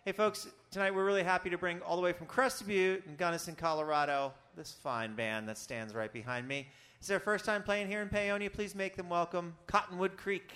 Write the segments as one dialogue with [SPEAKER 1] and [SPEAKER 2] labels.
[SPEAKER 1] Hey, folks, tonight we're really happy to bring all the way from Crested Butte in Gunnison, Colorado, this fine band that stands right behind me. It's their first time playing here in Paonia. Please make them welcome Cottonwood Creek.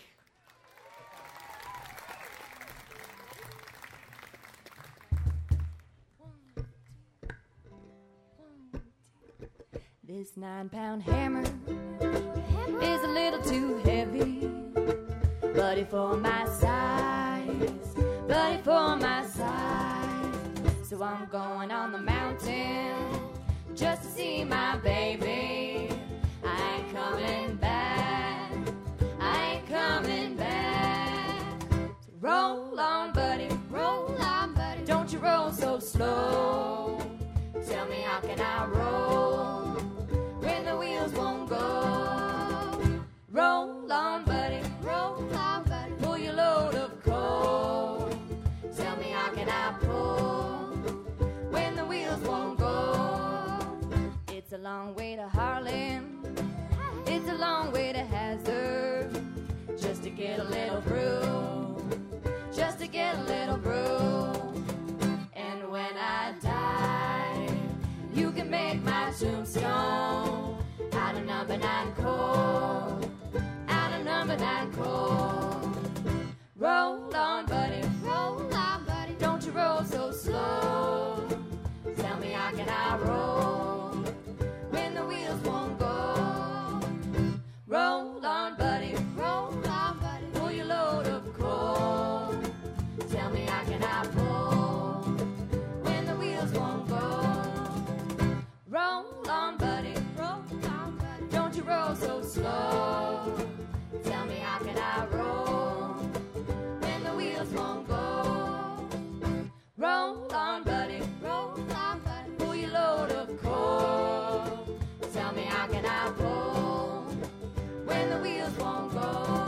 [SPEAKER 2] This 9-pound hammer is a little too heavy, buddy for my size, buddy for my size. So I'm going on the mountain just to see my baby. I ain't coming back, I ain't coming back. So roll on, buddy, don't you roll so slow. Tell me, how can I roll when the wheels won't go? Roll on, buddy, pull your load of coal. Tell me, how can I pull when the wheels won't go? It's a long way to Harlan, it's a long way to Hazard, just to get a little brew, just to get a little brew. And when I die, you can make my tombstone out of number 9 coal, out of number 9 coal. Roll on, buddy, don't you roll so slow. Tell me, how can I roll when the wheels won't go? Roll on, buddy, pull your load of coal. Tell me, how can I pull when the wheels won't go? Roll on, buddy, don't you roll so slow. Tell me, how can I roll when the wheels won't go? Roll on, buddy, pull your load of coal. Tell me, how can I pull when the wheels won't go?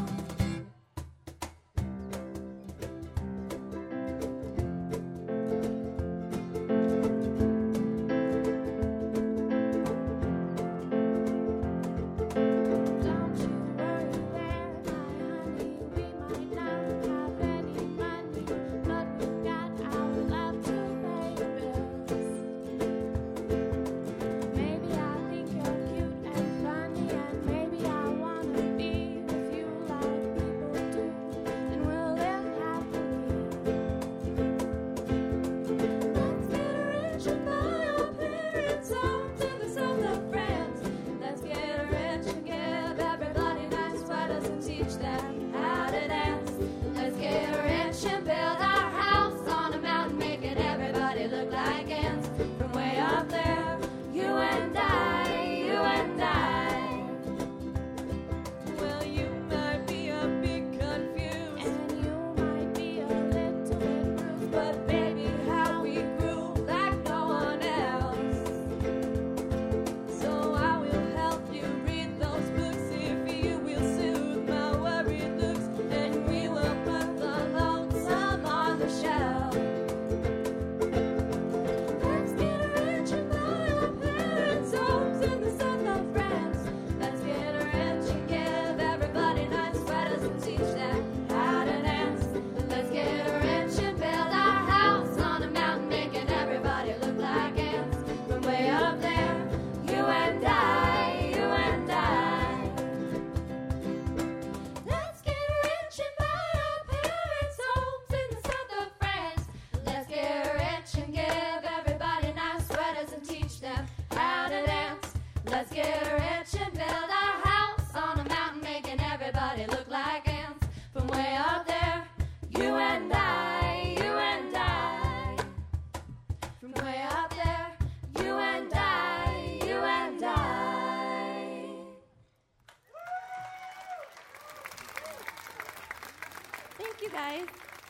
[SPEAKER 2] Thank you, guys.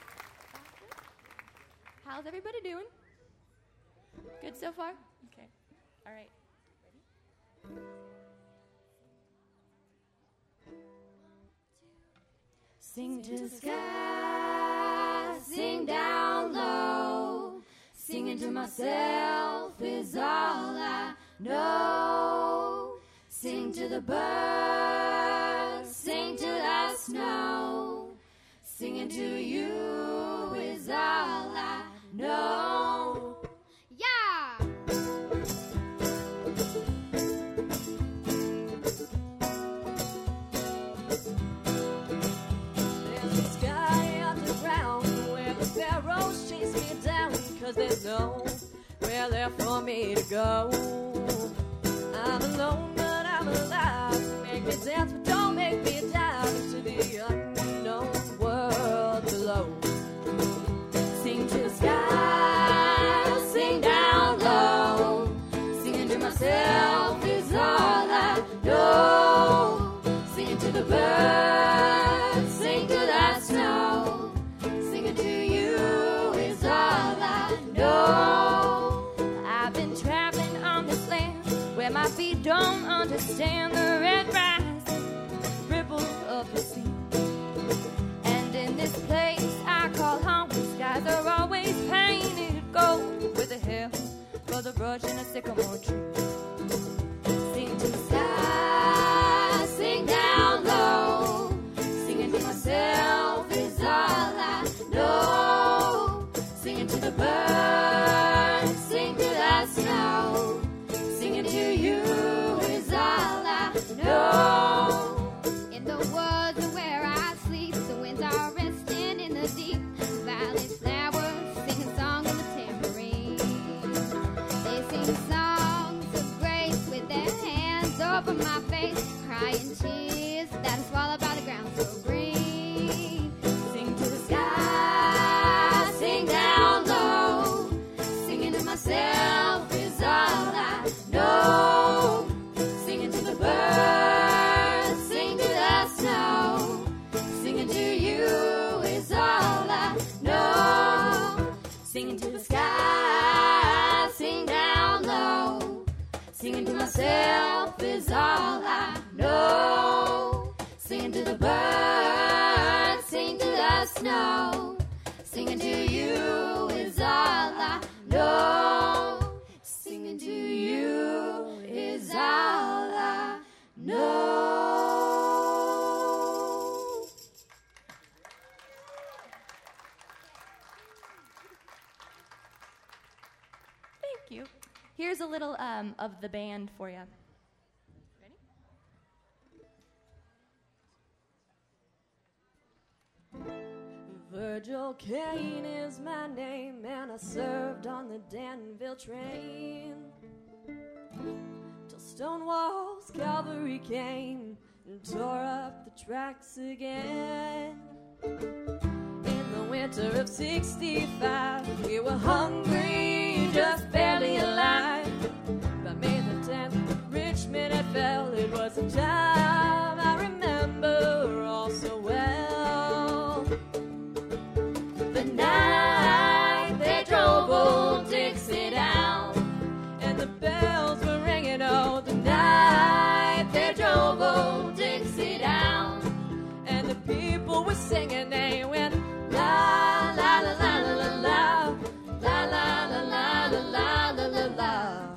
[SPEAKER 2] How's everybody doing? Good so far? Okay. All right. Ready? Sing to the sky, sing down low. Singing to myself is all I know. Sing to the birds, sing to the snow. Singing to you is all I
[SPEAKER 3] arrows chase me down, 'cause there's nowhere left for me to go. I'm alone, but I'm alive. Make me dance, but don't make me dive into the unknown world below. Sing to the sky, sing down low. Singing to myself is all I know. Singing to the birds, sing to the snow. Singing to you is all I know. I've been traveling on this land where my feet don't understand the red rising ripple of the sea. And in this place I call home, the skies are always painted gold with a hill for the brush and a sycamore tree. Sing to the sky, sing down low. Singing to myself is all I know. Singing to the birds, sing to the snow. Singing to you is all I know.
[SPEAKER 4] In the woods where I sleep, the winds are resting in the deep. Valley flowers singing songs of the tambourine. They sing songs of grace with their hands over my face, crying tears that are swallowed by the ground so green.
[SPEAKER 3] Sing to the sky, sing down low. Singing to myself is all I know. Singing to the birds, sing to the snow. Singing to you is all I know. Singing to the sky, sing down low. Singing to myself is all I know. Singing to the birds, sing to the snow. Singing to you is all I know. Singing to you is all I know.
[SPEAKER 2] Thank you. Here's a little of the band for you.
[SPEAKER 3] Virgil Kane is my name, and I served on the Danville train till Stonewall's cavalry came and tore up the tracks again. In the winter of '65, we were hungry, just barely alive. By May the 10th, Richmond had fell. It was a time I remember all so well. The night they drove old Dixie down, and the bells were ringing. Oh, the night they drove old Dixie down, and the people were singing. They went la la la la la la la la la la la la la la.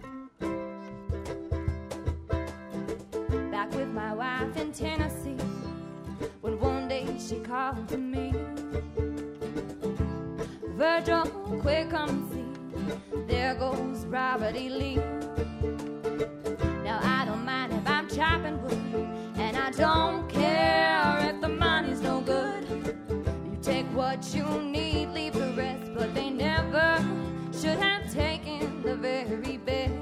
[SPEAKER 2] Back with my wife in Tennessee, when one day she called to me. Virgil, quick come and see, there goes Robert E. Lee. Now I don't mind if I'm chopping wood, and I don't care if the money's no good. You take what you need, leave the rest, but they never should have taken the very best.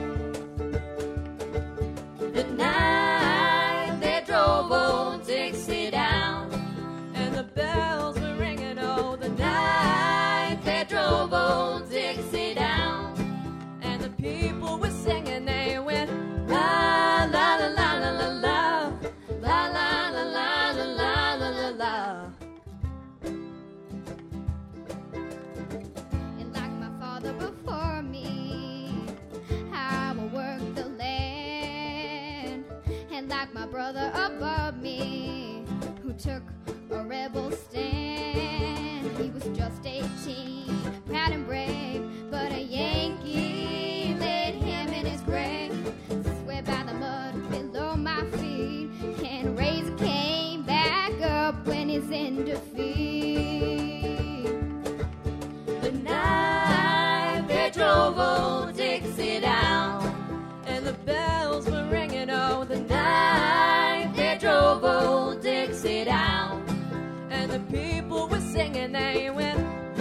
[SPEAKER 3] The night they drove old Dixie down, and the bells were ringing. Oh, the night they drove old Dixie down, and the people were singing. They went la la la la la la la la la la la la la la la.
[SPEAKER 4] And like my father before me, I will work the land. And like my brother above me, who took a rebel stand. He was just 18, proud and brave, but a Yankee laid him in his grave. Swear by the mud below my feet, can't raise a cane back up when he's in defeat.
[SPEAKER 3] The night they drove old Dixie down, and the bells were ringing. Oh, the night they drove old Dixie down, and the people were singing. They went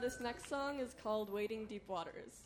[SPEAKER 3] This next song is called Wading Deep Waters.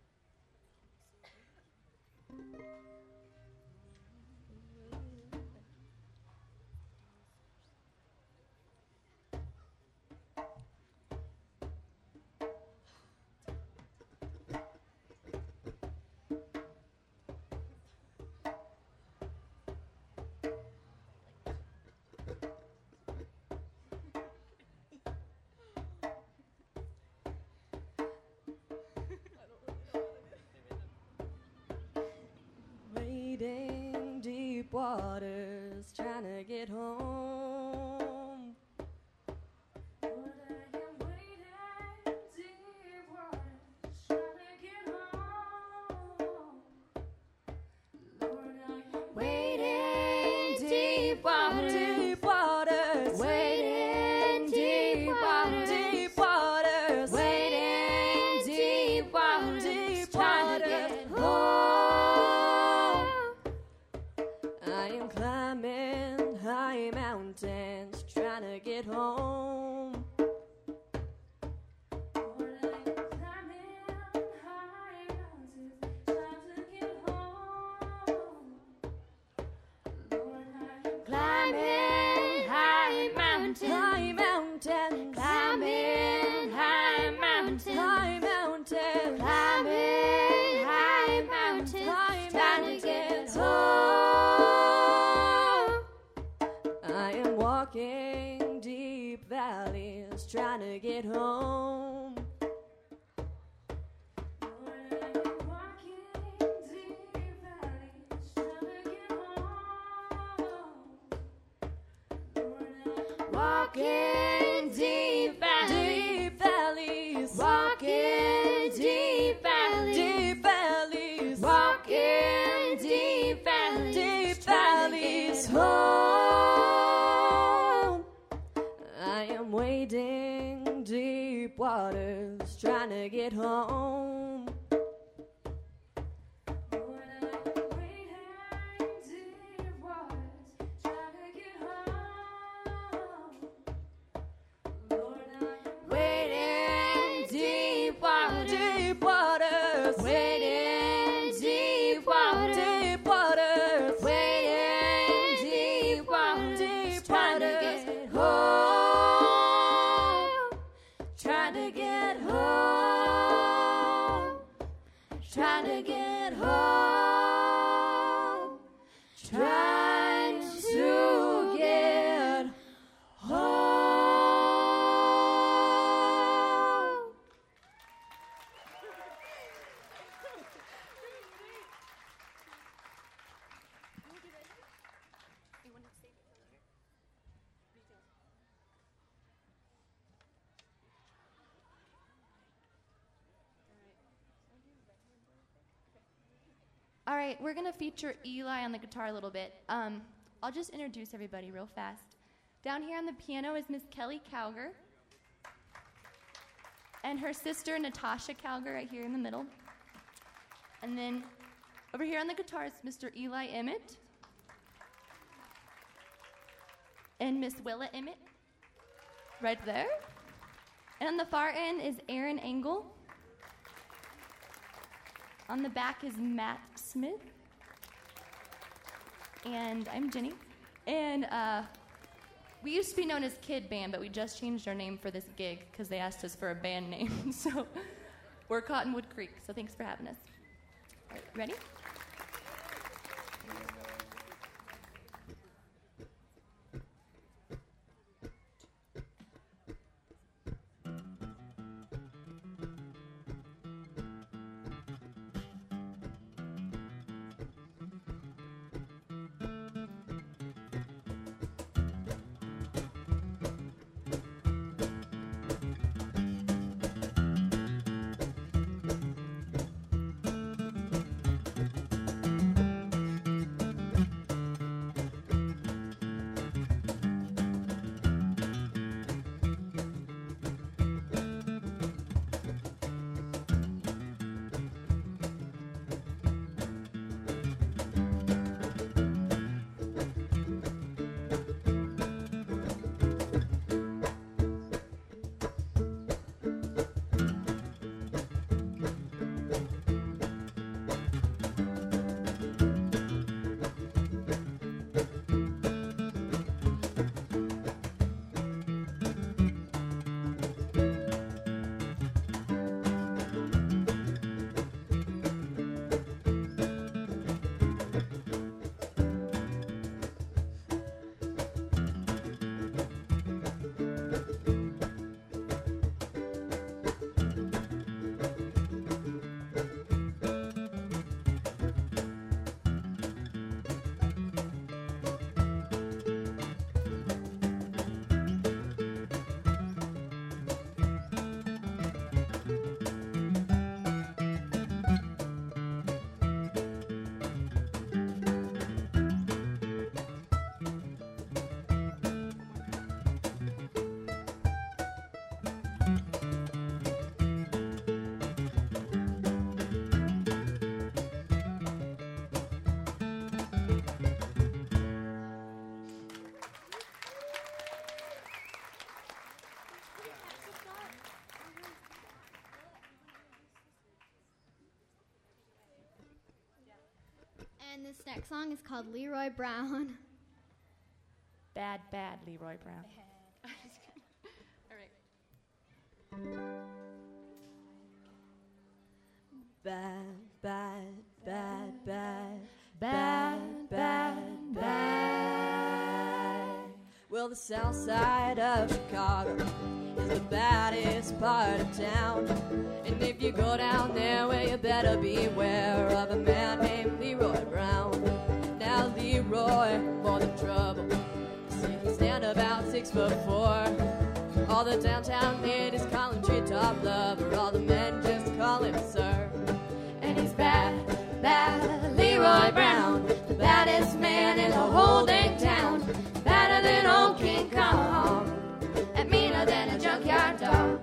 [SPEAKER 3] Wading deep waters, trying to get home. Lord, I am wading deep waters, trying to get home. Lord, I am
[SPEAKER 2] Wading deep waters,
[SPEAKER 3] deep waters,
[SPEAKER 2] wading deep waters,
[SPEAKER 3] deep waters,
[SPEAKER 2] wading deep waters,
[SPEAKER 3] deep
[SPEAKER 2] trying to
[SPEAKER 3] waters.
[SPEAKER 2] get home.
[SPEAKER 3] I am climbing high mountains, trying to get home. Lord, I am climbing high mountains, trying to get home. Lord, I am
[SPEAKER 2] Climbing high mountains,
[SPEAKER 3] high mountains,
[SPEAKER 2] climbing high mountains,
[SPEAKER 3] high mountains,
[SPEAKER 2] climbing high mountains,
[SPEAKER 3] high
[SPEAKER 2] trying to
[SPEAKER 3] mountains.
[SPEAKER 2] get home.
[SPEAKER 3] I am walking deep valleys, trying to get home. Lord, I am walking deep valleys, trying to get home. Lord, I am
[SPEAKER 2] Walking deep valleys,
[SPEAKER 3] deep valleys,
[SPEAKER 2] walking deep valleys,
[SPEAKER 3] deep valleys,
[SPEAKER 2] walking deep valleys,
[SPEAKER 3] deep
[SPEAKER 2] trying to
[SPEAKER 3] valleys
[SPEAKER 2] get
[SPEAKER 3] home. I am wading deep waters, trying to get home. Lord, I am wading deep waters, trying to get home. Lord, I am
[SPEAKER 2] wading deep waters,
[SPEAKER 3] deep waters,
[SPEAKER 2] wading deep waters,
[SPEAKER 3] deep waters,
[SPEAKER 2] wading deep waters,
[SPEAKER 3] deep
[SPEAKER 2] trying to
[SPEAKER 3] waters.
[SPEAKER 2] get home, trying to get home, trying to get home, trying to get home.
[SPEAKER 5] All right, we're going to feature Eli on the guitar a little bit. I'll just introduce everybody real fast. Down here on the piano is Miss Kelly Calger. And her sister, Natasha Calger, right here in the middle. And then over here on the guitar is Mr. Eli Emmett. And Miss Willa Emmett, right there. And on the far end is Aaron Engel. On the back is Matt Smith. And I'm Jenny. And we used to be known as Kid Band, but we just changed our name for this gig because they asked us for a band name. So we're Cottonwood Creek. So thanks for having us. All right, ready?
[SPEAKER 4] And this next song is called Leroy Brown.
[SPEAKER 5] Bad, bad Leroy Brown. All right.
[SPEAKER 3] Bad, bad, bad, bad,
[SPEAKER 5] Bad, bad, bad.
[SPEAKER 3] Well, the south side of Chicago is the baddest part of town. And if you go down there, well, you better beware of a man named Leroy Brown. Now, Leroy, more than trouble. See, he stand about 6'4". All the downtown ladies call him treetop lover. All the men just call him sir.
[SPEAKER 5] And he's bad, bad Leroy Brown, the baddest man in the whole dang town. Badder than old King Kong, and meaner than a junkyard dog.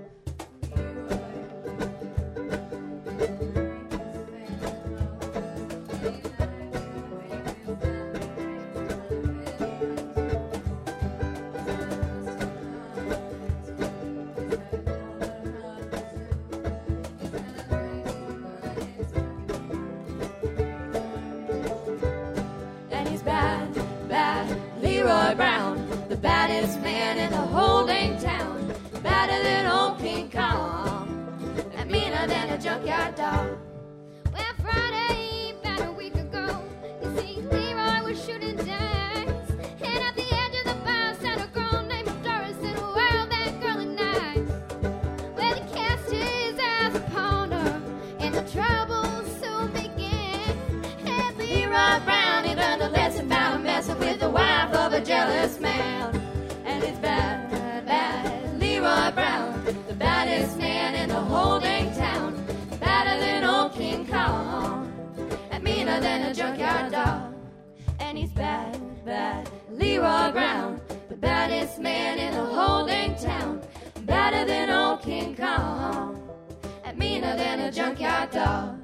[SPEAKER 5] And he's bad, bad Leroy Brown, the baddest man in the whole dang town. Badder than old King Kong, and meaner than a junkyard dog.
[SPEAKER 4] Well, Friday, about a week ago, you see, Leroy was shooting dice. And at the edge of the bar sat a girl named Doris, and wow, that girl is nice. Well, he cast his eyes upon her, and the trouble soon began. And
[SPEAKER 5] Leroy Brown, he learned a lesson about messing with the wife of a jealous man. And it's bad, bad Leroy Brown, the baddest man in the whole dang town. Badder than old King Kong, and meaner than a junkyard dog. And he's bad, bad Leroy Brown, the baddest man in the whole dang town. Badder than old King Kong, and meaner than a junkyard dog.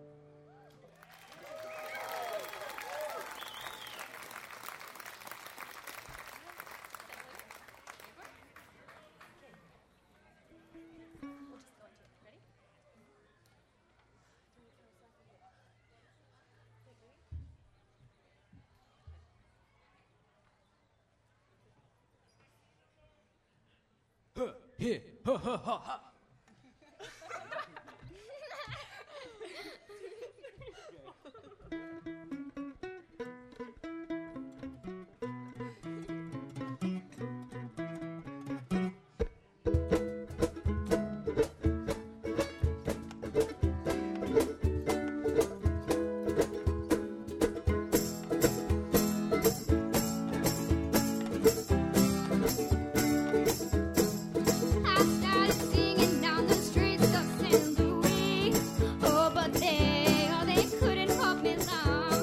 [SPEAKER 4] I started singing down the streets of St. Louis. Oh, but they couldn't help me long.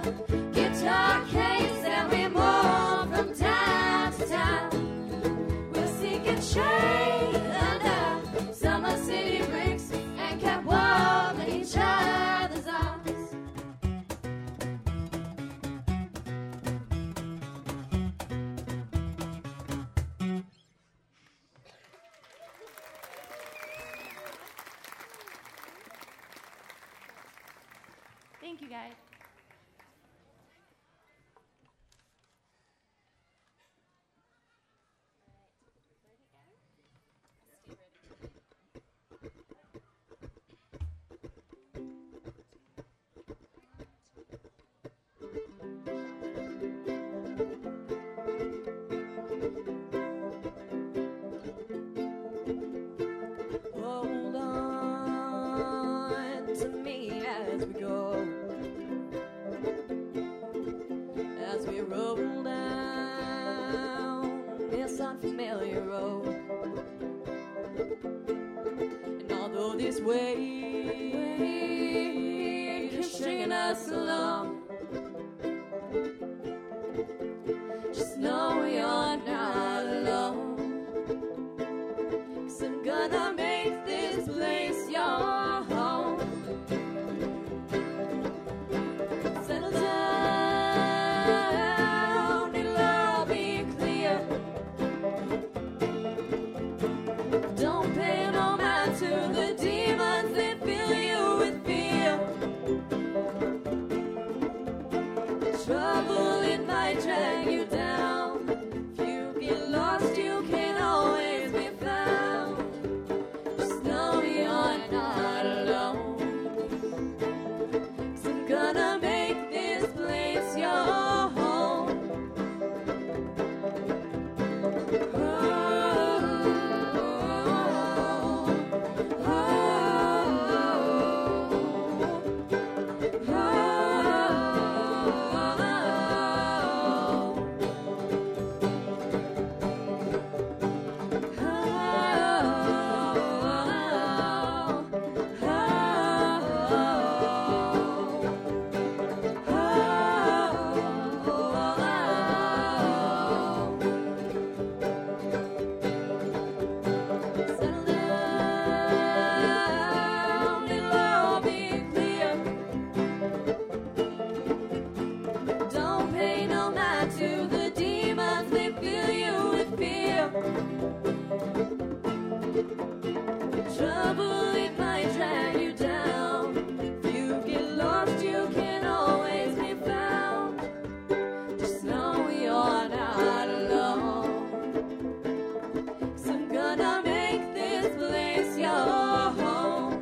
[SPEAKER 3] guitar case, and we move from town to town. We're seeking shade under summer city bricks and kept warm in each other's arms.
[SPEAKER 5] Thank you, guys.
[SPEAKER 3] Hold on to me as we go, as we roll down this unfamiliar road. And although this way is stringing us along, just know we are not alone. 'Cause I'm gonna make this place your home. Settle down, it'll all be clear. Don't pay no mind to the demons that fill you with fear. Trouble, it might drag you down. If you get lost, you can always be found. Just know you're not alone. 'Cause I'm gonna make this place your home. Settle down, it'll all be clear. Don't pay no mind to the demons, they fill you with fear. Trouble, it might drag you down. If you get lost, you can always be found. Just know you're not alone. 'Cause I'm gonna make this place your home.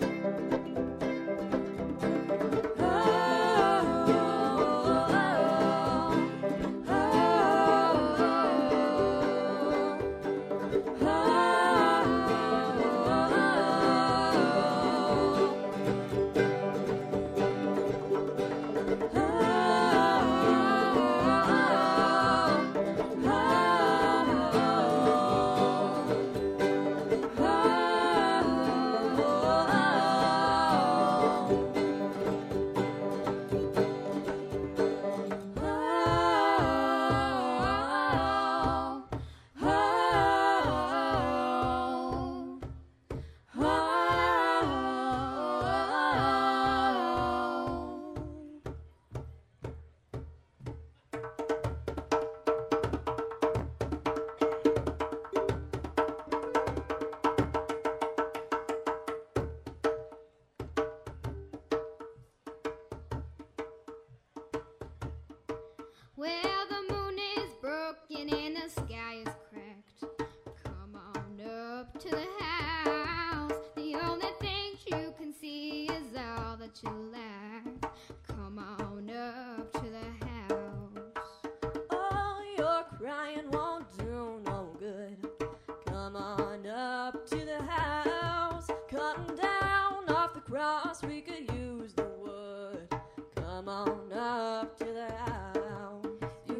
[SPEAKER 4] Well, the moon is broken and the sky is cracked. Come on up to the house. The only thing you can see is all that you lack. Come on up to the house.
[SPEAKER 3] Oh, your crying won't do no good. Come on up to the house. Cutting down off the cross, we could use the wood. Come on up to the house.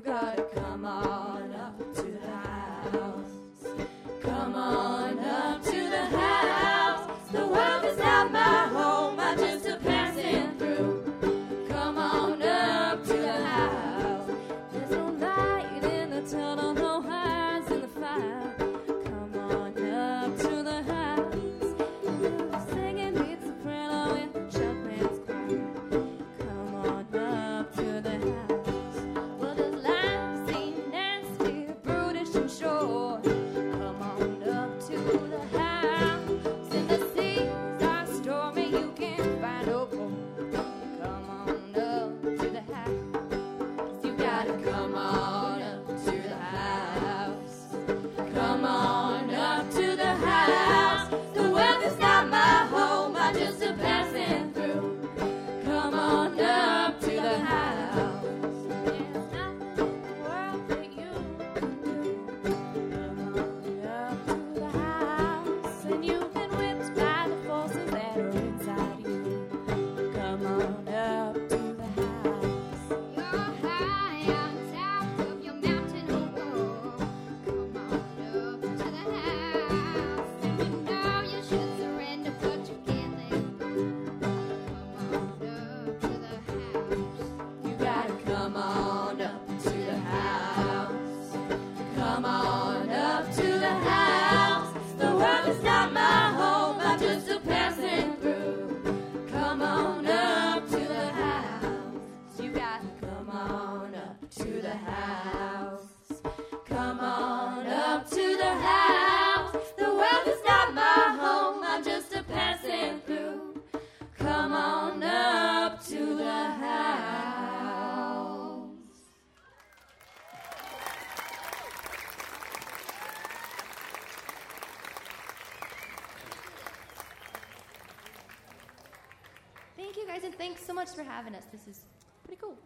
[SPEAKER 2] that. Come on up to the house. Come on up to the house. The world is not my home. I'm just a passing through. Come on up to the house.
[SPEAKER 5] Thank you guys, and thanks so much for having us. This is pretty cool.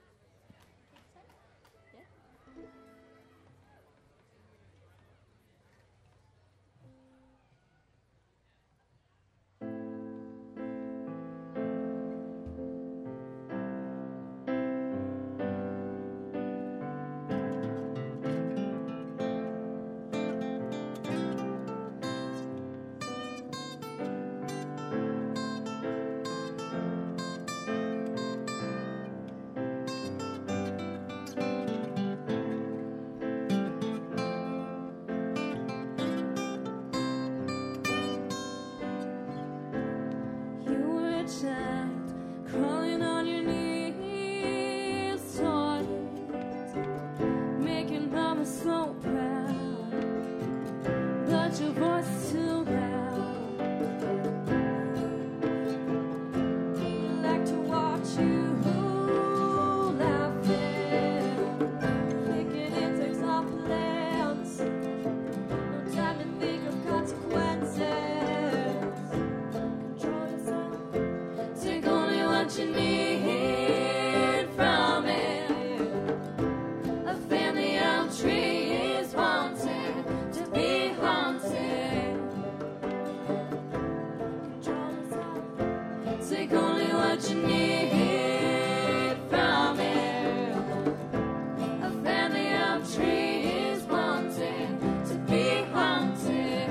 [SPEAKER 3] Crawling on your knees, toilet, making mama so proud, but your voice is too loud. Like to watch you laughing, thinking it takes off plans, no time to think of consequences. What you need from it. A family of trees wanted to be haunted. Control yourself. Take only what you need from it. A family of trees wanted to be haunted.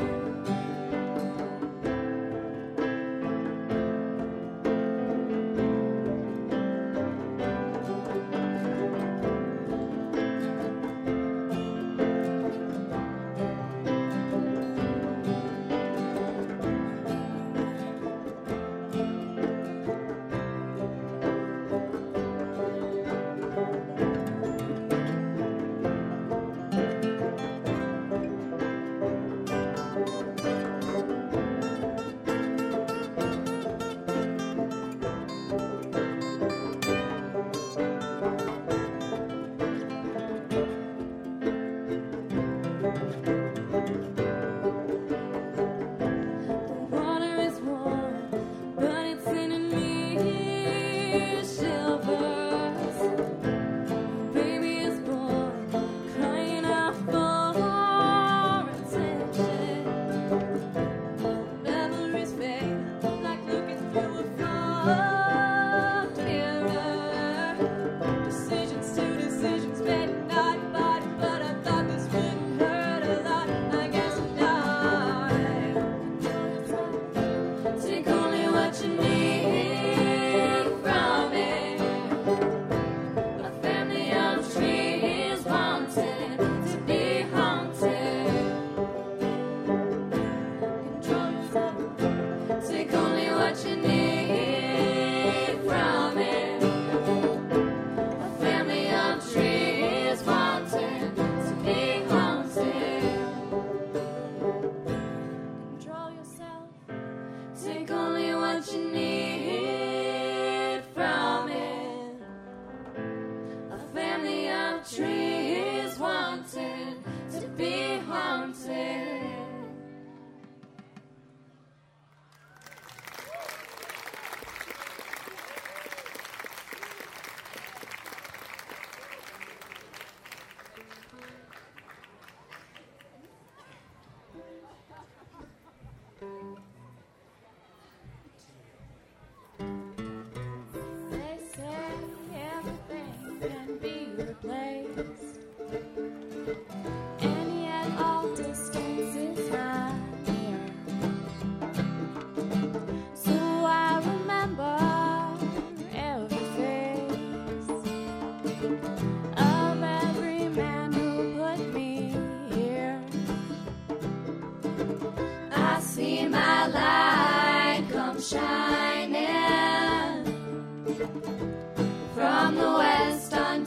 [SPEAKER 2] Shining from the west.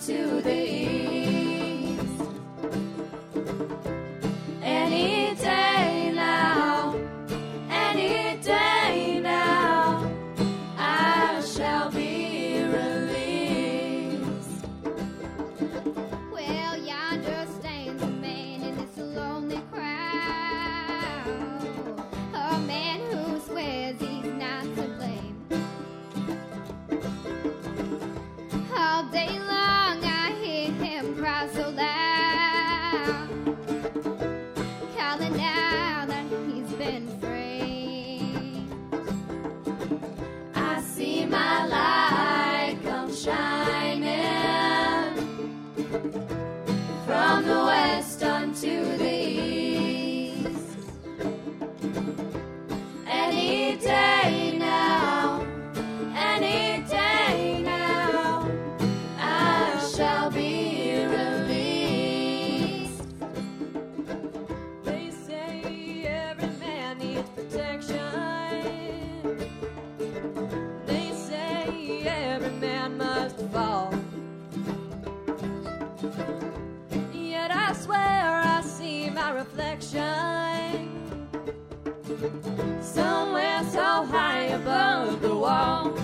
[SPEAKER 2] unto the east. Any day now, any day now, I shall be released.
[SPEAKER 4] Well, yonder stands a man in this lonely crowd, a man who swears he's not to blame. All day long I hear him cry so loud, calling out that he's been framed.
[SPEAKER 2] I see my light come shining from the west unto the east. Any day now, any day now, I shall be released. They say every man needs protection. They say every man must fall. Yet I swear I see my reflection somewhere so high above the wall.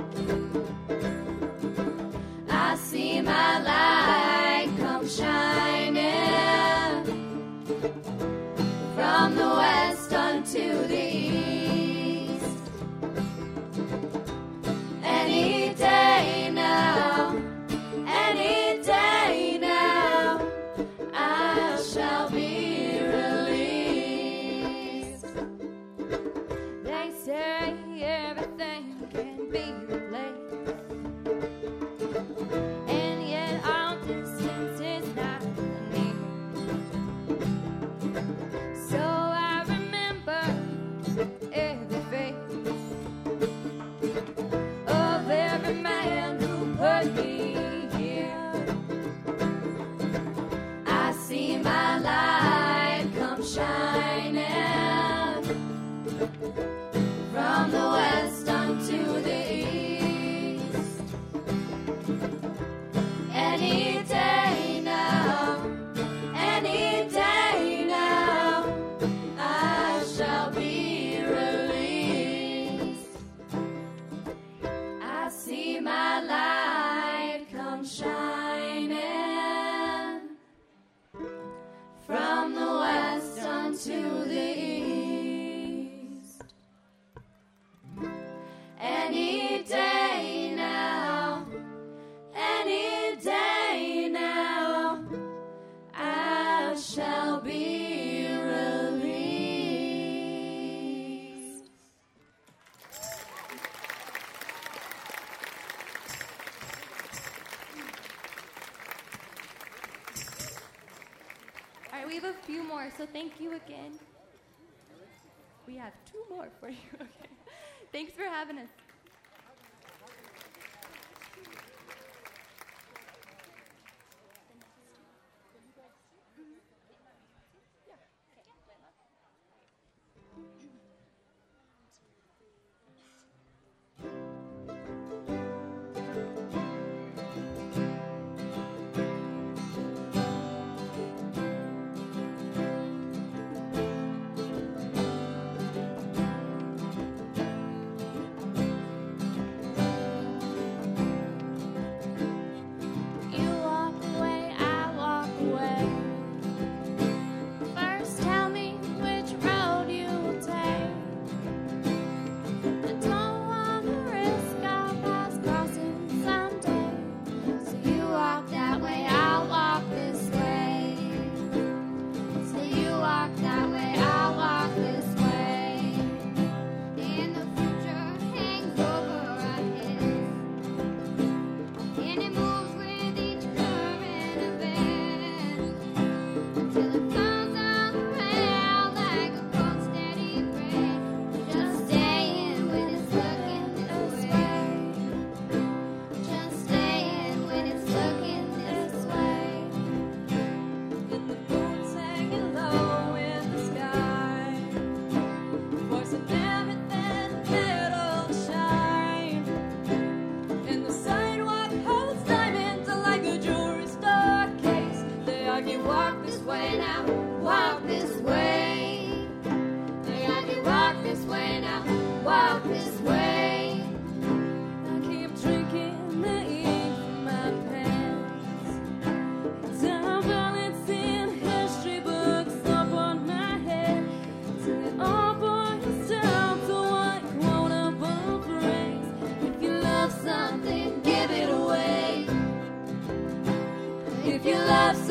[SPEAKER 2] I see my light come shining from the west unto the east. Any day now, any day now, I shall be released. They say everything can be replaced, and yet all distance is not near. So I remember every face of every man who put me here. I see my light come shining from the west unto the east. Any day now, any day now, I shall be released. I see my light come shining from the west unto the east. Any day now, any day now, I shall be released.
[SPEAKER 5] All right, we have a few more, so thank you again. We have 2 more for you. Okay. Thanks for having us.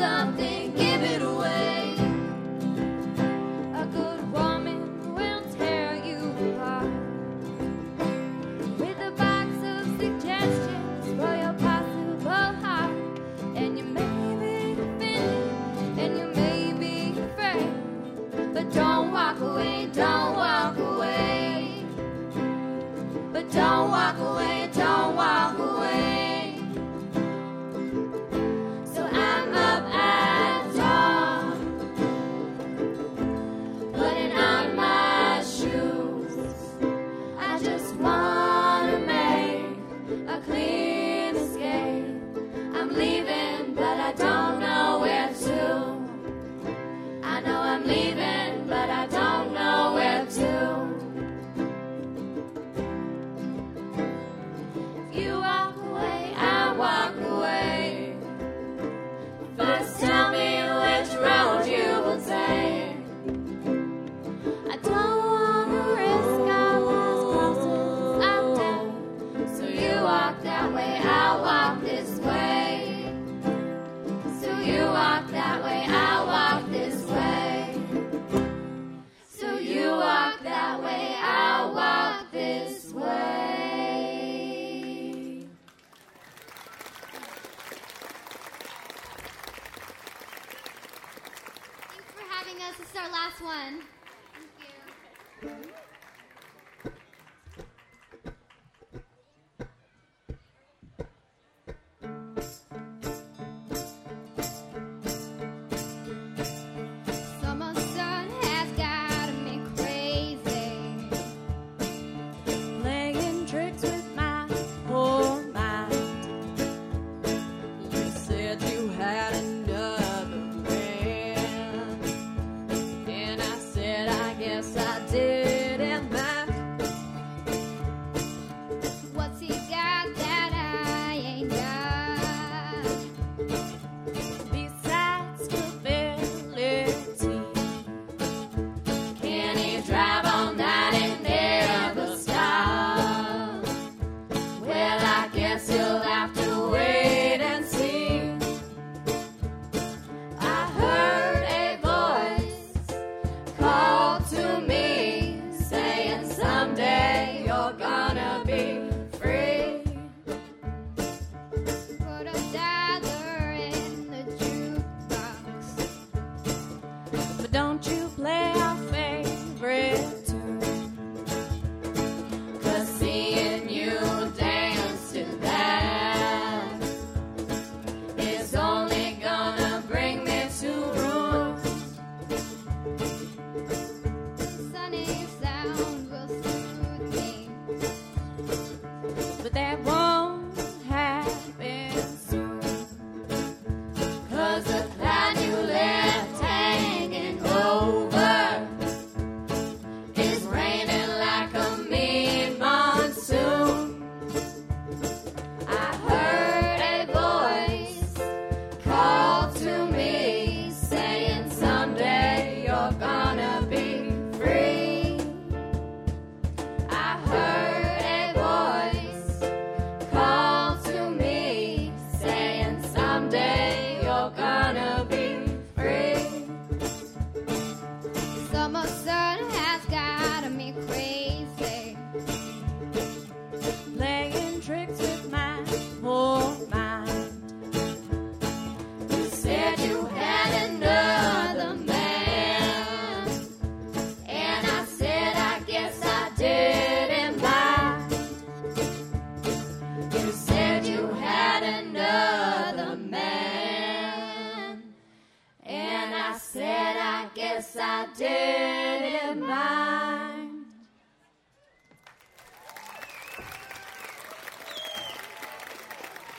[SPEAKER 2] something, give it away. A good woman will tear you apart with a box of suggestions for your possible heart. And you may be offended, and you may be afraid, but don't walk away, don't walk away. But don't walk away, don't walk away. So I'm up at dawn, putting on my shoes. I just wanna make a clean escape. I'm leaving, but I don't know where to. I know I'm leaving, but I don't know where to. If you walk away, I walk away. First tell me which road you will take. I don't wanna risk our last crosses of death. So you walk that way, I'll walk this way. So you walk that way, I'll walk this way. So you walk that way, I'll walk this way.
[SPEAKER 4] Thanks for having us. This is our last one. Thank you. Summer sun has got me crazy.
[SPEAKER 3] Playing tricks with my whole mind. You said you had another man, and I said I guess I did, and that
[SPEAKER 4] What's he got that I ain't got?
[SPEAKER 3] besides stability,
[SPEAKER 2] Can he drive all night and never stop? Well, I guess you'll have to wait and see. I heard a voice call to me, saying someday you're gonna be free.
[SPEAKER 4] Put a dollar in the jukebox.
[SPEAKER 3] but don't you play our favorite tune.
[SPEAKER 2] 'Cause seeing you dance to that is only gonna bring me to ruin.
[SPEAKER 4] Sunny sound will soothe me.
[SPEAKER 3] But that won't happen soon.
[SPEAKER 2] 'Cause the cloud you left hanging over is raining like a mean monsoon. I heard a voice call to me, saying someday you're gonna be free. I heard a voice call to me, saying someday you're gonna be free.
[SPEAKER 4] Summer sun has got me crazy.
[SPEAKER 3] Playing tricks with my whole mind.
[SPEAKER 2] You said you had another man, and I said I guess I didn't mind. You said you had another man, and I said I guess I didn't mind.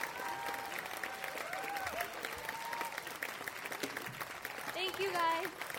[SPEAKER 5] Thank you, guys.